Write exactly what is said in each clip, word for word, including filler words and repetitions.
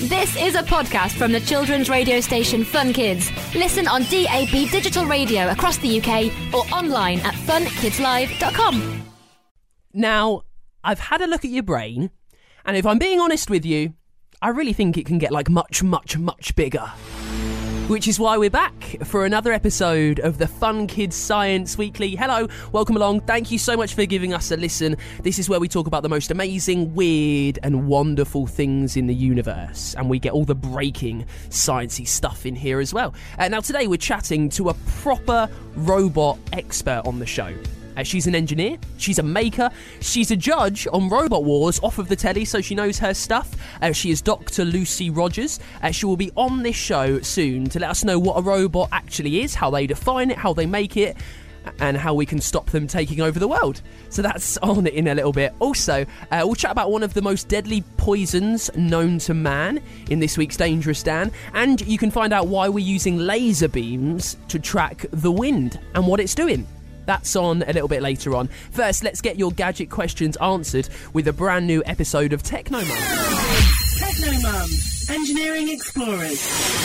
This is a podcast from the children's radio station Fun Kids. Listen on D A B digital radio across the U K or online at fun kids live dot com. Now, I've had a look at your brain, and if I'm being honest with you, I really think it can get like much, much, much bigger. Which is why we're back for another episode of the Fun Kids Science Weekly. Hello, welcome along. Thank you so much for giving us a listen. This is where we talk about the most amazing, weird and wonderful things in the universe. And we get all the breaking sciencey stuff in here as well. Uh, now today we're chatting to a proper robot expert on the show. Uh, she's an engineer, she's a maker, she's a judge on Robot Wars off of the telly, so she knows her stuff. Uh, she is Doctor Lucy Rogers. Uh, she will be on this show soon to let us know what a robot actually is, how they define it, how they make it, and how we can stop them taking over the world. So that's on it in a little bit. Also, uh, we'll chat about one of the most deadly poisons known to man in this week's Dangerous Dan, and you can find out why we're using laser beams to track the wind and what it's doing. That's on a little bit later on. First, let's get your gadget questions answered with a brand new episode of Techno Mum. Techno Mum, Engineering Explorers.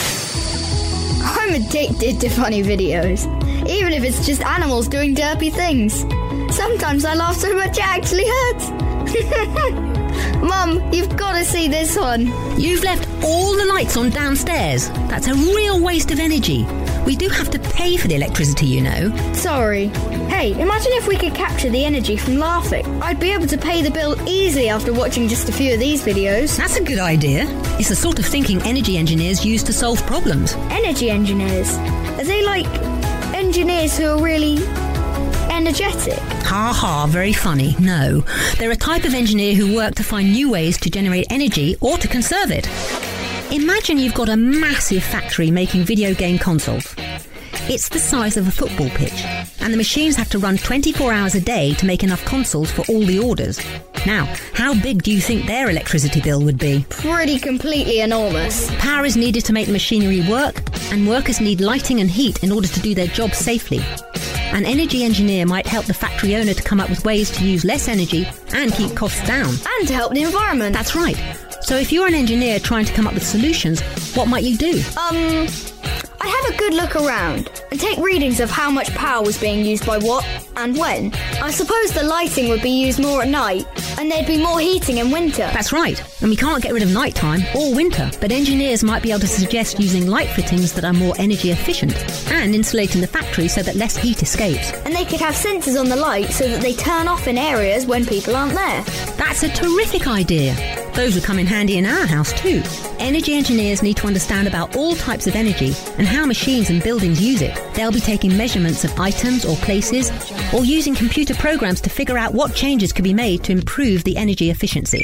I'm addicted to funny videos, even if it's just animals doing derpy things. Sometimes I laugh so much it actually hurts. Mum, you've got to see this one. You've left all the lights on downstairs. That's a real waste of energy. We do have to pay for the electricity, you know. Sorry. Hey, imagine if we could capture the energy from laughing. I'd be able to pay the bill easily after watching just a few of these videos. That's a good idea. It's the sort of thinking energy engineers use to solve problems. Energy engineers? Are they like engineers who are really energetic? Ha ha, very funny. No. They're a type of engineer who work to find new ways to generate energy or to conserve it. Imagine you've got a massive factory making video game consoles. It's the size of a football pitch, and the machines have to run twenty-four hours a day to make enough consoles for all the orders. Now, how big do you think their electricity bill would be? Pretty completely enormous. Power is needed to make the machinery work, and workers need lighting and heat in order to do their job safely. An energy engineer might help the factory owner to come up with ways to use less energy and keep costs down. And to help the environment. That's right. So if you're an engineer trying to come up with solutions, what might you do? Um, I'd have a good look around and take readings of how much power was being used by what and when. I suppose the lighting would be used more at night and there'd be more heating in winter. That's right. And we can't get rid of nighttime or winter. But engineers might be able to suggest using light fittings that are more energy efficient and insulating the factory so that less heat escapes. And they could have sensors on the light so that they turn off in areas when people aren't there. That's a terrific idea. Those would come in handy in our house too. Energy engineers need to understand about all types of energy and how machines and buildings use it. They'll be taking measurements of items or places, or using computer programs to figure out what changes could be made to improve the energy efficiency.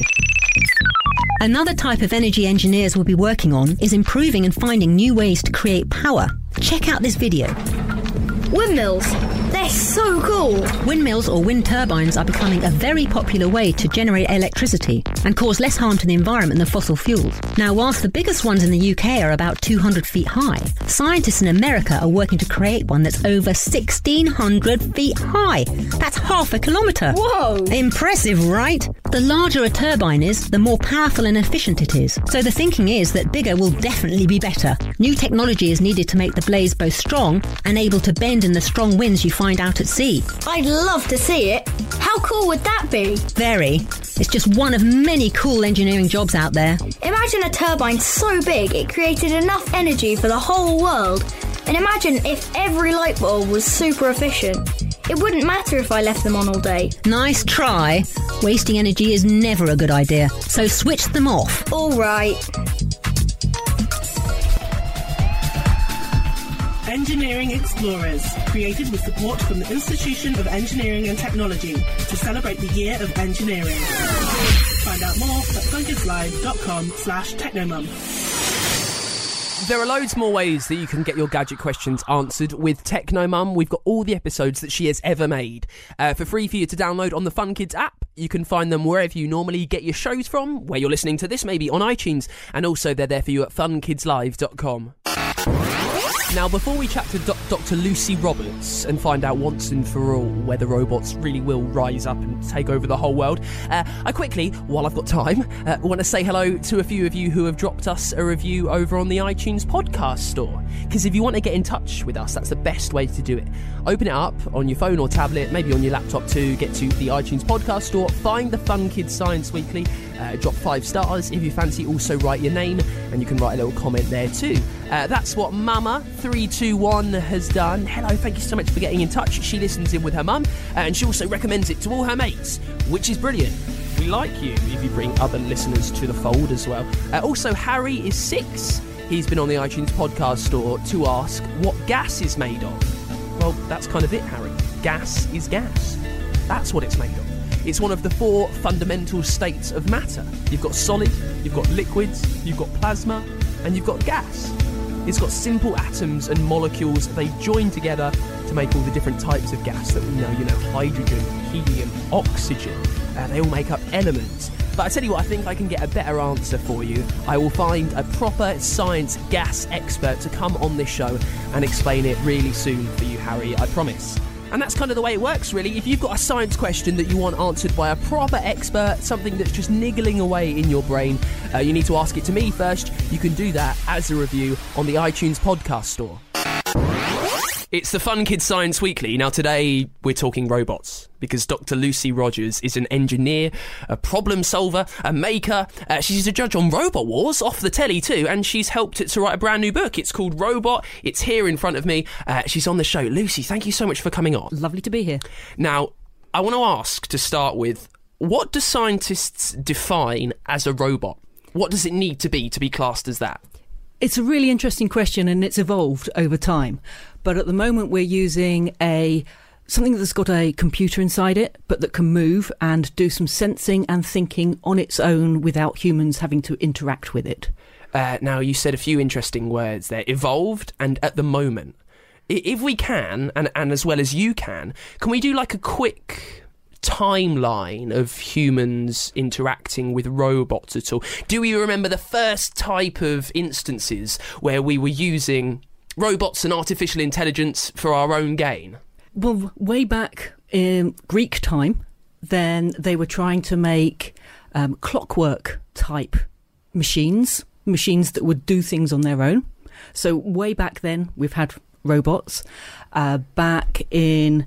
Another type of energy engineers will be working on is improving and finding new ways to create power. Check out this video. Windmills. They're so cool. Windmills or wind turbines are becoming a very popular way to generate electricity and cause less harm to the environment than fossil fuels. Now, whilst the biggest ones in the U K are about two hundred feet high, scientists in America are working to create one that's over sixteen hundred feet high. That's half a kilometre. Whoa! Impressive, right? The larger a turbine is, the more powerful and efficient it is. So the thinking is that bigger will definitely be better. New technology is needed to make the blades both strong and able to bend in the strong winds you find out at sea. I'd love to see it. How cool would that be? Very. It's just one of many cool engineering jobs out there. Imagine a turbine so big it created enough energy for the whole world. And imagine if every light bulb was super efficient. It wouldn't matter if I left them on all day. Nice try. Wasting energy is never a good idea. So switch them off. All right. Engineering Explorers, created with support from the Institution of Engineering and Technology to celebrate the Year of Engineering. Find out more at funkidslive.com slash technomum. There are loads more ways that you can get your gadget questions answered with Techno Mum. We've got all the episodes that she has ever made uh, for free for you to download on the Fun Kids app. You can find them wherever you normally get your shows from, where you're listening to this, maybe on iTunes, and also they're there for you at fun kids live dot com. Now, before we chat to Do- Doctor Lucy Roberts and find out once and for all whether robots really will rise up and take over the whole world, uh, I quickly, while I've got time, uh, want to say hello to a few of you who have dropped us a review over on the iTunes podcast store. Because if you want to get in touch with us, that's the best way to do it. Open it up on your phone or tablet, maybe on your laptop too, get to the iTunes podcast store, find the Fun Kids Science Weekly, uh, drop five stars if you fancy, also write your name, and you can write a little comment there too. Uh, that's what Mama three two one has done. Hello, thank you so much for getting in touch. She listens in with her mum, uh, and she also recommends it to all her mates, which is brilliant. We like you if you bring other listeners to the fold as well. Uh, also, Harry is six. He's been on the iTunes podcast store to ask what gas is made of. Well, that's kind of it, Harry. Gas is gas. That's what it's made of. It's one of the four fundamental states of matter. You've got solid, you've got liquids, you've got plasma, and you've got gas. It's got simple atoms and molecules. They join together to make all the different types of gas that we know. You know, hydrogen, helium, oxygen. Uh, they all make up elements. But I tell you what, I think I can get a better answer for you. I will find a proper science gas expert to come on this show and explain it really soon for you, Harry, I promise. And that's kind of the way it works, really. If you've got a science question that you want answered by a proper expert, something that's just niggling away in your brain, uh, you need to ask it to me first. You can do that as a review on the iTunes podcast store. It's the Fun Kids Science Weekly. Now today we're talking robots because Doctor Lucy Rogers is an engineer, a problem solver, a maker. Uh, she's a judge on Robot Wars off the telly too, and she's helped it to write a brand new book. It's called Robot. It's here in front of me. Uh, she's on the show. Lucy, thank you so much for coming on. Lovely to be here. Now, I want to ask to start with, what do scientists define as a robot? What does it need to be to be classed as that? It's a really interesting question, and it's evolved over time. But at the moment, we're using a something that's got a computer inside it, but that can move and do some sensing and thinking on its own without humans having to interact with it. Uh, now, you said a few interesting words there. Evolved and at the moment. If we can, and, and as well as you can, can we do like a quick timeline of humans interacting with robots at all? Do we remember the first type of instances where we were using robots and artificial intelligence for our own gain? Well, way back in Greek time, then they were trying to make um, clockwork type machines, machines that would do things on their own. So way back then, we've had robots. Uh, back in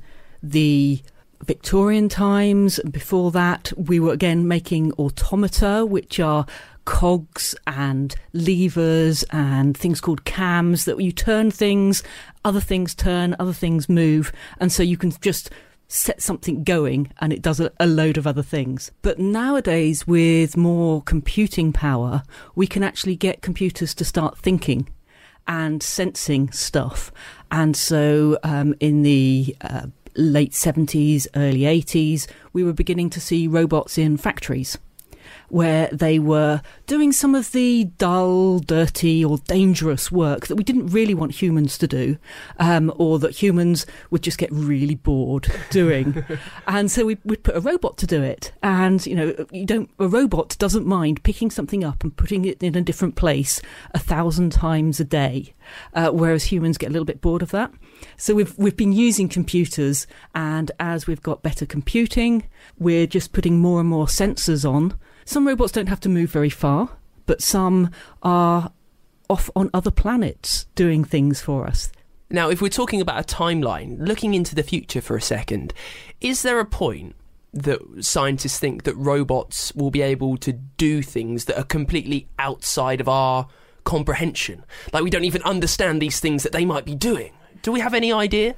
the Victorian times, before that, we were again making automata, which are cogs and levers and things called cams that you turn things, other things turn, other things move, and so you can just set something going and it does a, a load of other things. But nowadays, with more computing power, we can actually get computers to start thinking and sensing stuff. And so um, in the uh, late seventies, early eighties, we were beginning to see robots in factories where they were doing some of the dull, dirty or dangerous work that we didn't really want humans to do, um, or that humans would just get really bored doing. And so we, we'd put a robot to do it. And, you know, you don't, a robot doesn't mind picking something up and putting it in a different place a thousand times a day, uh, whereas humans get a little bit bored of that. So we've we've been using computers, and as we've got better computing, we're just putting more and more sensors on. Some robots don't have to move very far, but some are off on other planets doing things for us. Now, if we're talking about a timeline, looking into the future for a second, is there a point that scientists think that robots will be able to do things that are completely outside of our comprehension? Like, we don't even understand these things that they might be doing. Do we have any idea?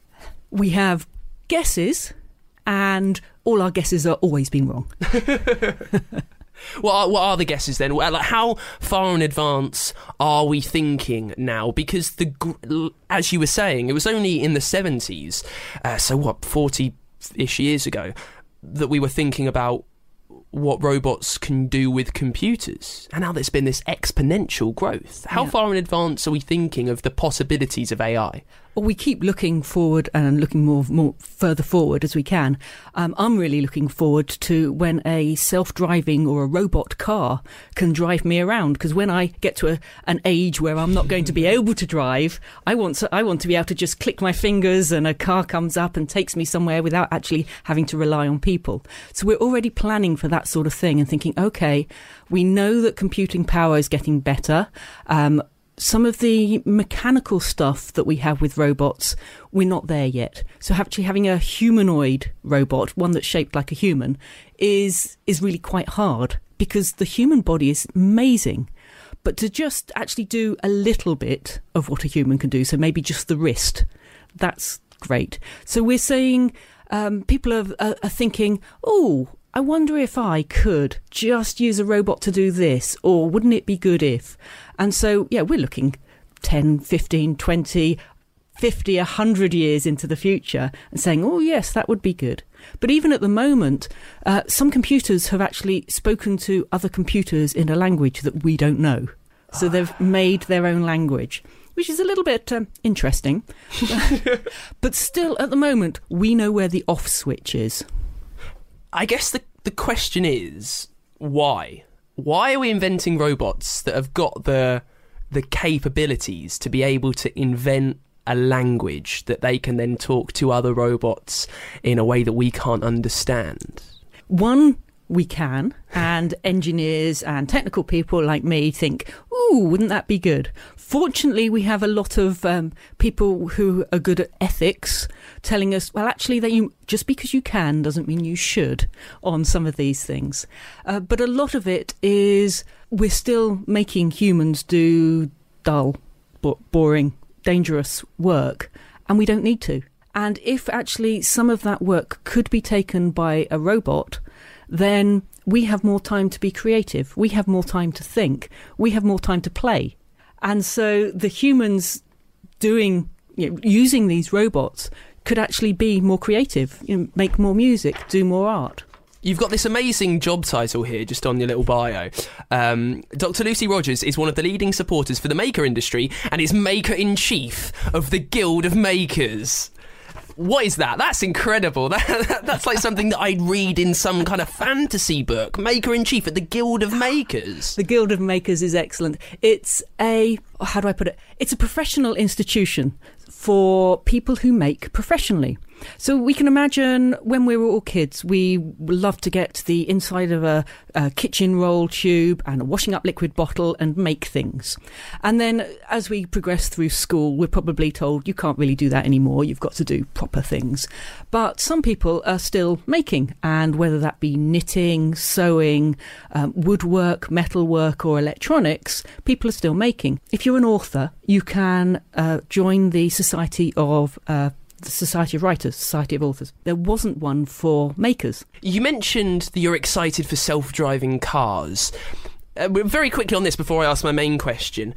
We have guesses, and all our guesses are always been wrong. What are, what are the guesses then? Like, how far in advance are we thinking now? Because, the as you were saying, it was only in the seventies, uh, so what, forty-ish years ago, that we were thinking about what robots can do with computers, and now there's been this exponential growth. How Yeah. far in advance are we thinking of the possibilities of A I? Well, we keep looking forward and looking more, more further forward as we can. Um, I'm really looking forward to when a self-driving or a robot car can drive me around. Because when I get to a, an age where I'm not going to be able to drive, I want to, I want to be able to just click my fingers and a car comes up and takes me somewhere without actually having to rely on people. So we're already planning for that sort of thing and thinking, okay, we know that computing power is getting better. Um, Some of the mechanical stuff that we have with robots, we're not there yet. So actually having a humanoid robot, one that's shaped like a human, is is really quite hard because the human body is amazing. But to just actually do a little bit of what a human can do, so maybe just the wrist, that's great. So we're saying um, people are, are, are thinking, oh, I wonder if I could just use a robot to do this, or wouldn't it be good if? And so, yeah, we're looking ten, fifteen, twenty, fifty, one hundred years into the future and saying, oh, yes, that would be good. But even at the moment, uh, some computers have actually spoken to other computers in a language that we don't know. So they've made their own language, which is a little bit um, interesting. But still, at the moment, we know where the off switch is. I guess the the question is, why? Why are we inventing robots that have got the the capabilities to be able to invent a language that they can then talk to other robots in a way that we can't understand? One, we can, and engineers and technical people like me think, ooh, wouldn't that be good? Fortunately, we have a lot of um, people who are good at ethics telling us, well, actually, that you just because you can doesn't mean you should on some of these things. Uh, but a lot of it is we're still making humans do dull, bo- boring, dangerous work, and we don't need to. And if actually some of that work could be taken by a robot, then we have more time to be creative. We have more time to think. We have more time to play. And so the humans doing, you know, using these robots could actually be more creative, you know, make more music, do more art. You've got this amazing job title here just on your little bio. Um, Doctor Lucy Rogers is one of the leading supporters for the maker industry and is Maker-in-Chief of the Guild of Makers. What is that? That's incredible. That, that, that's like something that I'd read in some kind of fantasy book. Maker-in-Chief at the Guild of Makers. The Guild of Makers is excellent. It's a, how do I put it? It's a professional institution for people who make professionally. So we can imagine when we were all kids, we loved to get the inside of a, a kitchen roll tube and a washing up liquid bottle and make things. And then as we progress through school, we're probably told you can't really do that anymore. You've got to do proper things. But some people are still making, and whether that be knitting, sewing, um, woodwork, metalwork or electronics, people are still making. If you're an author, you can uh, join the Society of uh, the Society of Writers, Society of Authors. There wasn't one for makers. You mentioned that you're excited for self-driving cars. Uh, very quickly on this before I ask my main question.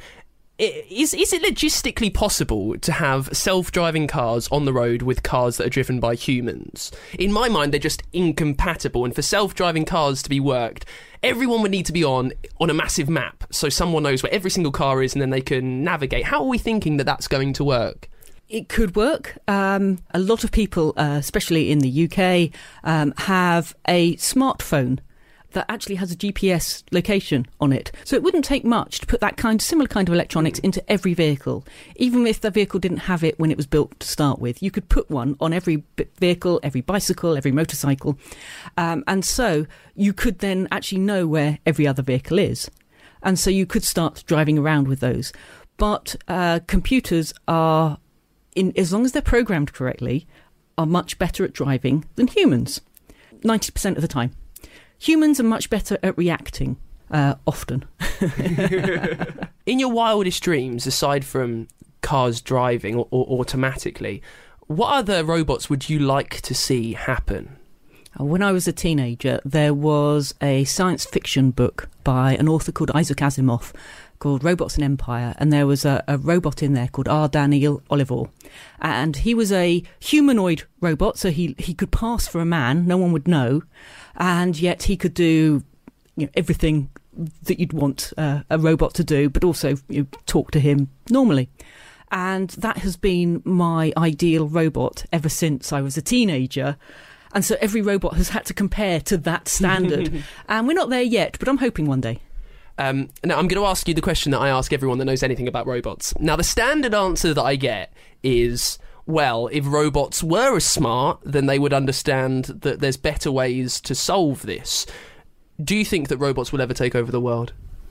Is, is it logistically possible to have self-driving cars on the road with cars that are driven by humans? In my mind, they're just incompatible. And for self-driving cars to be worked, everyone would need to be on, on a massive map so someone knows where every single car is and then they can navigate. How are we thinking that that's going to work? It could work. Um, a lot of people, uh, especially in the U K, um, have a smartphone that actually has a G P S location on it. So it wouldn't take much to put that kind, similar kind of electronics into every vehicle. Even if the vehicle didn't have it when it was built to start with, you could put one on every vehicle, every bicycle, every motorcycle. Um, and so you could then actually know where every other vehicle is. And so you could start driving around with those. But uh, computers are, in, as long as they're programmed correctly, are much better at driving than humans, ninety percent of the time. Humans are much better at reacting, uh, often. In your wildest dreams, aside from cars driving or, or automatically, what other robots would you like to see happen? When I was a teenager, there was a science fiction book by an author called Isaac Asimov called Robots and Empire, and there was a, a robot in there called R. Daniel Oliver, and he was a humanoid robot, so he, he could pass for a man, no one would know, and yet he could do, you know, everything that you'd want uh, a robot to do, but also, you know, talk to him normally. And that has been my ideal robot ever since I was a teenager. And so every robot has had to compare to that standard. And we're not there yet, but I'm hoping one day. Um, now, I'm going to ask you the question that I ask everyone that knows anything about robots. Now, the standard answer that I get is, well, if robots were as smart, then they would understand that there's better ways to solve this. Do you think that robots will ever take over the world?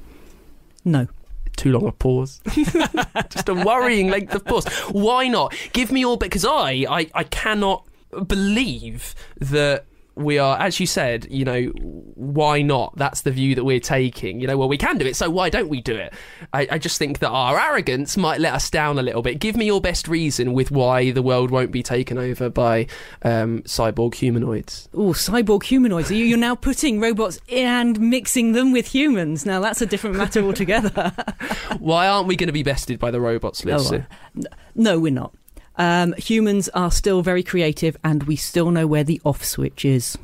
No. Too long a pause. Just a worrying length of pause. Why not? Give me all... Because I, I, I cannot... believe that we are, as you said, you know, why not? That's the view that we're taking. You know, well, we can do it, so why don't we do it? I, I just think that our arrogance might let us down a little bit. Give me your best reason with why the world won't be taken over by um, cyborg humanoids. Oh, cyborg humanoids. You're now putting robots and mixing them with humans. Now, that's a different matter altogether. Why aren't we going to be bested by the robots, Liz? Oh, uh, no, we're not. Um, humans are still very creative, and we still know where the off switch is.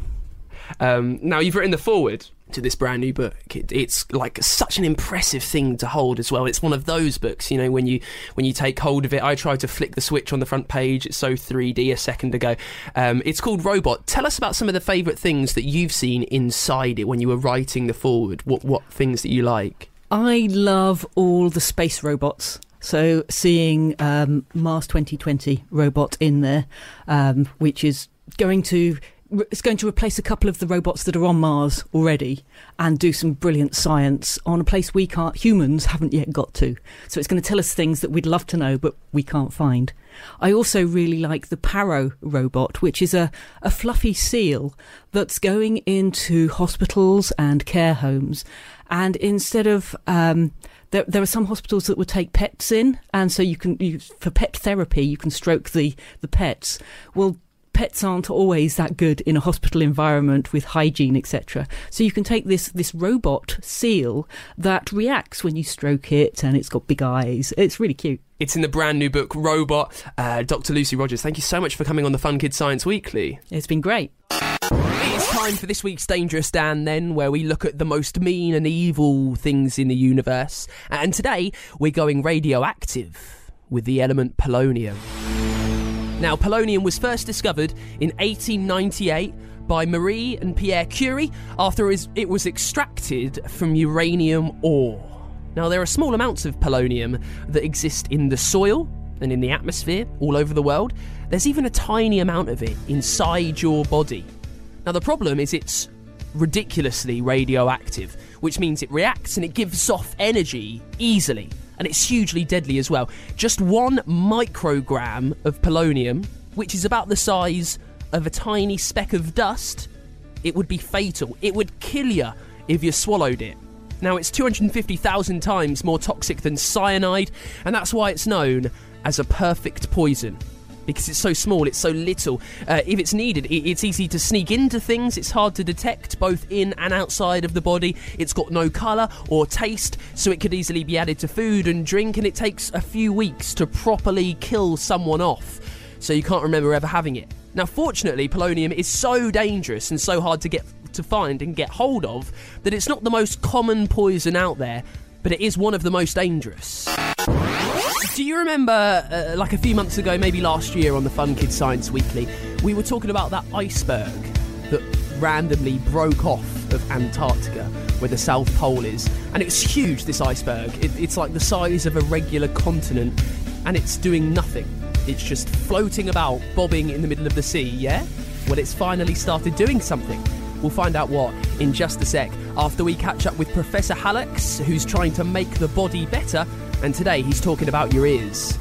Um, now, you've written the foreword to this brand new book. It, it's like such an impressive thing to hold as well. It's one of those books, you know, when you when you take hold of it. I tried to flick the switch on the front page. It's so three D a second ago. Um, it's called Robot. Tell us about some of the favourite things that you've seen inside it when you were writing the foreword. What what things that you like? I love all the space robots. So seeing um, Mars twenty twenty robot in there, um, which is going to it's going to replace a couple of the robots that are on Mars already and do some brilliant science on a place we can't, humans haven't yet got to. So it's going to tell us things that we'd love to know but we can't find. I also really like the Paro robot, which is a, a fluffy seal that's going into hospitals and care homes. And instead of... Um, There, there are some hospitals that would take pets in, and so you can, you, for pet therapy, you can stroke the, the pets. Well, pets aren't always that good in a hospital environment with hygiene, et cetera. So you can take this, this robot seal that reacts when you stroke it, and it's got big eyes. It's really cute. It's in the brand new book, Robot. Uh, Doctor Lucy Rogers, thank you so much for coming on the Fun Kids Science Weekly. It's been great. It's time for this week's Dangerous Dan, then, where we look at the most mean and evil things in the universe. And today, we're going radioactive with the element polonium. Now, polonium was first discovered in eighteen ninety-eight by Marie and Pierre Curie after it was extracted from uranium ore. Now, there are small amounts of polonium that exist in the soil and in the atmosphere all over the world. There's even a tiny amount of it inside your body. Now, the problem is it's ridiculously radioactive, which means it reacts and it gives off energy easily, and it's hugely deadly as well. Just one microgram of polonium, which is about the size of a tiny speck of dust, it would be fatal. It would kill you if you swallowed it. Now, it's two hundred fifty thousand times more toxic than cyanide, and that's why it's known as a perfect poison. Because it's so small, it's so little. Uh, if it's needed, it, it's easy to sneak into things. It's hard to detect both in and outside of the body. It's got no colour or taste, so it could easily be added to food and drink, and it takes a few weeks to properly kill someone off, so you can't remember ever having it. Now, fortunately, polonium is so dangerous and so hard to get to find and get hold of that it's not the most common poison out there, but it is one of the most dangerous. Do you remember, uh, like a few months ago, maybe last year on the Fun Kids Science Weekly, we were talking about that iceberg that randomly broke off of Antarctica, where the South Pole is, and it's huge, this iceberg. It, it's like the size of a regular continent, and it's doing nothing. It's just floating about, bobbing in the middle of the sea, yeah? Well, it's finally started doing something. We'll find out what in just a sec, after we catch up with Professor Hallux, who's trying to make the body better, and today he's talking about your ears.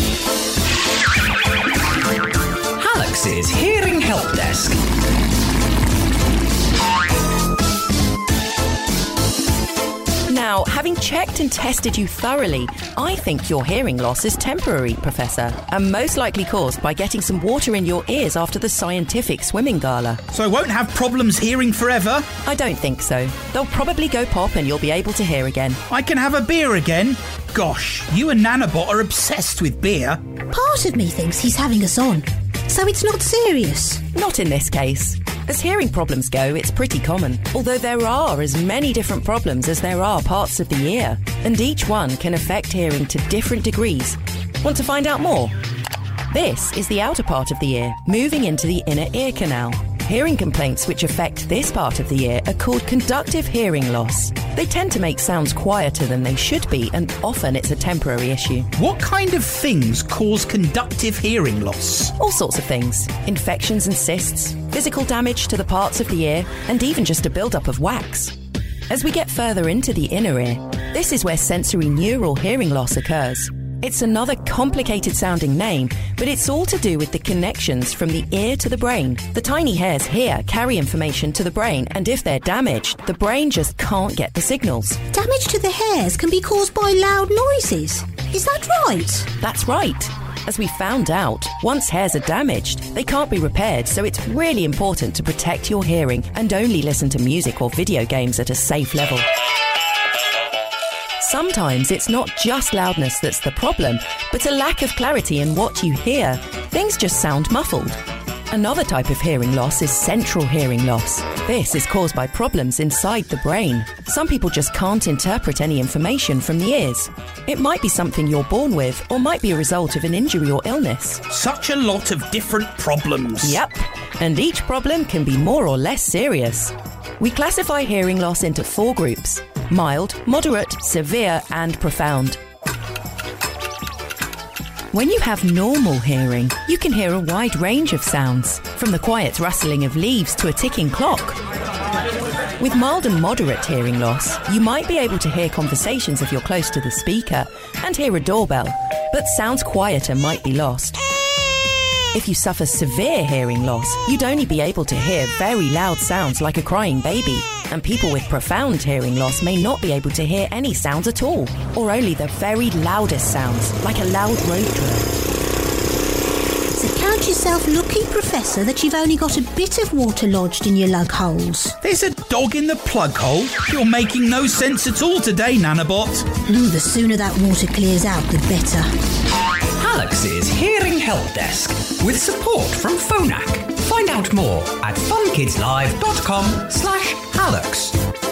Hallux's Hearing Help Desk. Now Now, having checked and tested you thoroughly, I think your hearing loss is temporary, Professor, and most likely caused by getting some water in your ears after the scientific swimming gala. So I won't have problems hearing forever? I don't think so. They'll probably go pop and you'll be able to hear again. I can have a beer again? Gosh, you and Nanobot are obsessed with beer. Part of me thinks he's having us on, so it's not serious. Not in this case. As hearing problems go, it's pretty common, although there are as many different problems as there are parts of the ear, and each one can affect hearing to different degrees. Want to find out more? This is the outer part of the ear, moving into the inner ear canal. Hearing complaints which affect this part of the ear are called conductive hearing loss. They tend to make sounds quieter than they should be, and often it's a temporary issue. What kind of things cause conductive hearing loss? All sorts of things. Infections and cysts, physical damage to the parts of the ear, and even just a build-up of wax. As we get further into the inner ear, this is where sensory neural hearing loss occurs. It's another complicated sounding name, but it's all to do with the connections from the ear to the brain. The tiny hairs here carry information to the brain, and if they're damaged, the brain just can't get the signals. Damage to the hairs can be caused by loud noises. Is that right? That's right. As we found out, once hairs are damaged, they can't be repaired, so it's really important to protect your hearing and only listen to music or video games at a safe level. Sometimes it's not just loudness that's the problem, but a lack of clarity in what you hear. Things just sound muffled. Another type of hearing loss is central hearing loss. This is caused by problems inside the brain. Some people just can't interpret any information from the ears. It might be something you're born with, or might be a result of an injury or illness. Such a lot of different problems. Yep, and each problem can be more or less serious. We classify hearing loss into four groups: mild, moderate, severe, and profound. When you have normal hearing, you can hear a wide range of sounds, from the quiet rustling of leaves to a ticking clock. With mild and moderate hearing loss, you might be able to hear conversations if you're close to the speaker and hear a doorbell, but sounds quieter might be lost. If you suffer severe hearing loss, you'd only be able to hear very loud sounds like a crying baby. And people with profound hearing loss may not be able to hear any sounds at all, or only the very loudest sounds, like a loud road trip. So count yourself lucky, Professor, that you've only got a bit of water lodged in your lug holes. There's a dog in the plug hole? You're making no sense at all today, Nanobot. Mm, the sooner that water clears out, the better. Alex's Hearing Help Desk, with support from Phonak. Find out more at funkidslive.com slash Alex.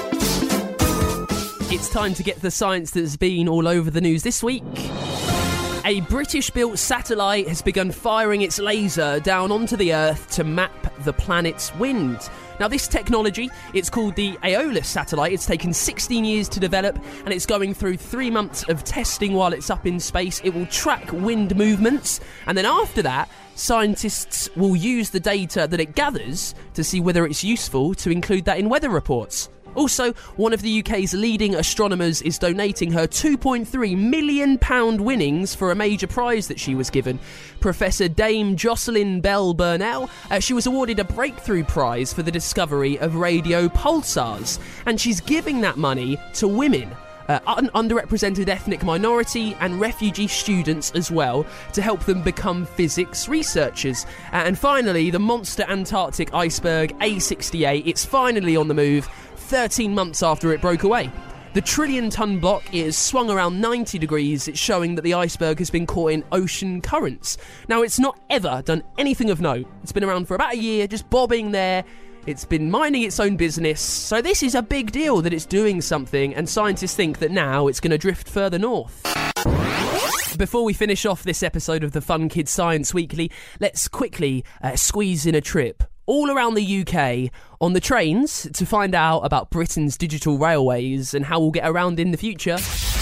It's time to get the science that's been all over the news this week. A British-built satellite has begun firing its laser down onto the Earth to map the planet's wind. Now, this technology, it's called the Aeolus satellite. It's taken sixteen years to develop, and it's going through three months of testing while it's up in space. It will track wind movements, and then after that, scientists will use the data that it gathers to see whether it's useful to include that in weather reports. Also, one of the U K's leading astronomers is donating her two point three million pounds winnings for a major prize that she was given. Professor Dame Jocelyn Bell Burnell, uh, she was awarded a breakthrough prize for the discovery of radio pulsars, and she's giving that money to women. Uh, un- underrepresented ethnic minority and refugee students as well, to help them become physics researchers. Uh, and finally, the monster Antarctic iceberg A sixty-eight, it's finally on the move, thirteen months after it broke away. The trillion-ton block is swung around ninety degrees. It's showing that the iceberg has been caught in ocean currents. Now, it's not ever done anything of note. It's been around for about a year, just bobbing there. It's been minding its own business. So this is a big deal that it's doing something, and scientists think that now it's going to drift further north. Before we finish off this episode of the Fun Kids Science Weekly, let's quickly uh, squeeze in a trip all around the U K on the trains to find out about Britain's digital railways and how we'll get around in the future.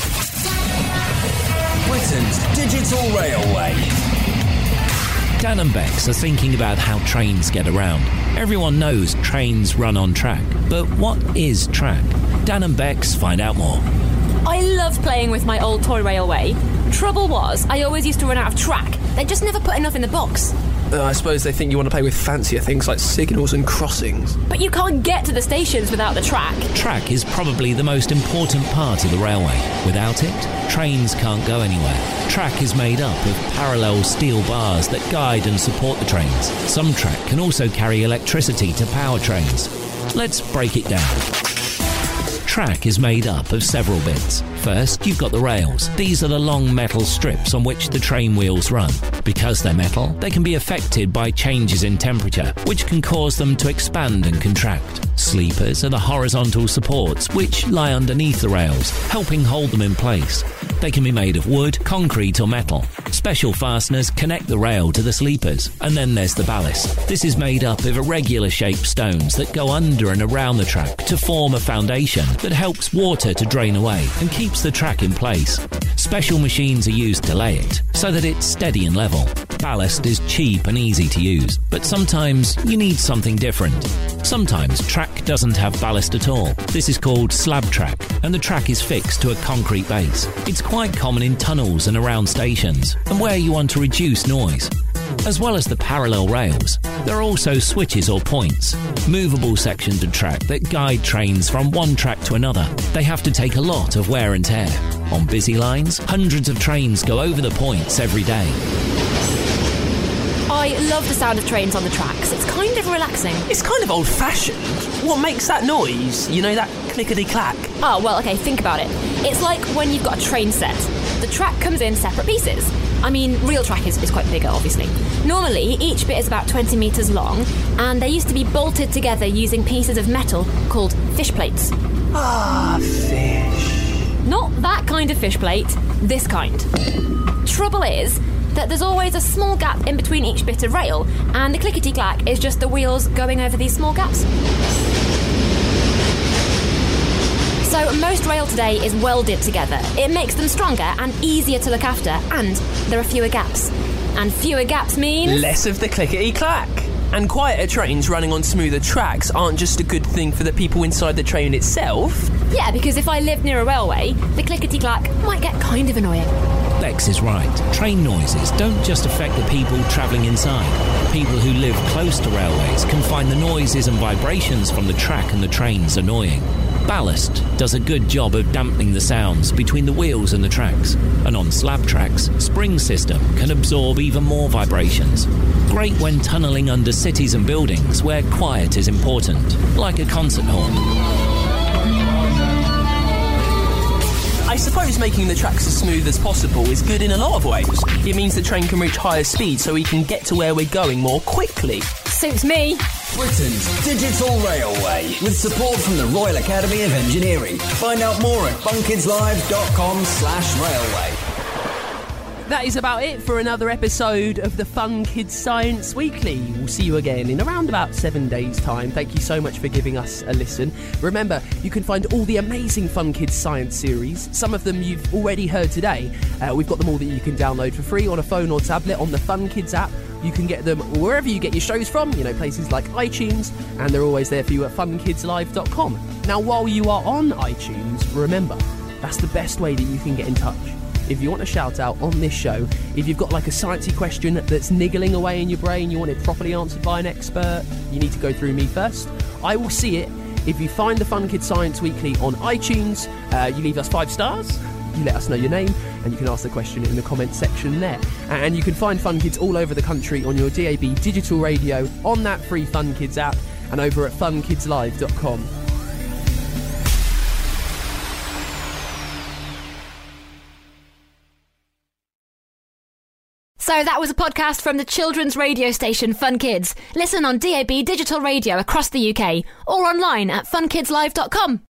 Britain's digital railway. Dan and Bex are thinking about how trains get around. Everyone knows trains run on track, but what is track? Dan and Bex find out more. I loved playing with my old toy railway. Trouble was, I always used to run out of track. They just never put enough in the box. Uh, I suppose they think you want to play with fancier things like signals and crossings. But you can't get to the stations without the track. Track is probably the most important part of the railway. Without it, trains can't go anywhere. Track is made up of parallel steel bars that guide and support the trains. Some track can also carry electricity to power trains. Let's break it down. Track is made up of several bits. First, you've got the rails. These are the long metal strips on which the train wheels run. Because they're metal, they can be affected by changes in temperature, which can cause them to expand and contract. Sleepers are the horizontal supports which lie underneath the rails, helping hold them in place. They can be made of wood, concrete or metal. Special fasteners connect the rail to the sleepers. And then there's the ballast. This is made up of irregular shaped stones that go under and around the track to form a foundation that helps water to drain away and keeps the track in place. Special machines are used to lay it so that it's steady and level. Ballast is cheap and easy to use, but sometimes you need something different. Sometimes track doesn't have ballast at all. This is called slab track, and the track is fixed to a concrete base. It's quite common in tunnels and around stations, and where you want to reduce noise. As well as the parallel rails, there are also switches or points, movable sections of track that guide trains from one track to another. They have to take a lot of wear and tear. On busy lines, hundreds of trains go over the points every day. I love the sound of trains on the tracks. It's kind of relaxing. It's kind of old-fashioned. What makes that noise? You know, that clickety-clack? Oh, well, okay, think about it. It's like when you've got a train set. The track comes in separate pieces. I mean, real track is, is quite bigger, obviously. Normally, each bit is about twenty metres long, and they used to be bolted together using pieces of metal called fish plates. Ah, fish. Not that kind of fish plate, this kind. Trouble is that there's always a small gap in between each bit of rail, and the clickety-clack is just the wheels going over these small gaps. So most rail today is welded together. It makes them stronger and easier to look after, and there are fewer gaps. And fewer gaps means... less of the clickety-clack. And quieter trains running on smoother tracks aren't just a good thing for the people inside the train itself. Yeah, because if I lived near a railway, the clickety-clack might get kind of annoying. Bex is right. Train noises don't just affect the people travelling inside. People who live close to railways can find the noises and vibrations from the track and the trains annoying. Ballast does a good job of dampening the sounds between the wheels and the tracks. And on slab tracks, spring system can absorb even more vibrations. Great when tunnelling under cities and buildings where quiet is important, like a concert hall. I suppose making the tracks as smooth as possible is good in a lot of ways. It means the train can reach higher speed so we can get to where we're going more quickly. Suits me. Britain's digital railway, with support from the Royal Academy of Engineering. Find out more at funkidslive.com slash railway. That is about it for another episode of the Fun Kids Science Weekly. We'll see you again in around about seven days' time. Thank you so much for giving us a listen. Remember, you can find all the amazing Fun Kids Science series. Some of them you've already heard today. Uh, we've got them all that you can download for free on a phone or tablet on the Fun Kids app. You can get them wherever you get your shows from, you know, places like iTunes, and they're always there for you at fun kids live dot com. Now, while you are on iTunes, remember, that's the best way that you can get in touch. If you want a shout out on this show, if you've got like a sciencey question that's niggling away in your brain, you want it properly answered by an expert, you need to go through me first. I will see it. If you find the Fun Kids Science Weekly on iTunes, uh, you leave us five stars, you let us know your name, and you can ask the question in the comment section there. And you can find Fun Kids all over the country on your D A B digital radio, on that free Fun Kids app, and over at fun kids live dot com. So that was a podcast from the children's radio station Fun Kids. Listen on D A B digital radio across the U K or online at fun kids live dot com.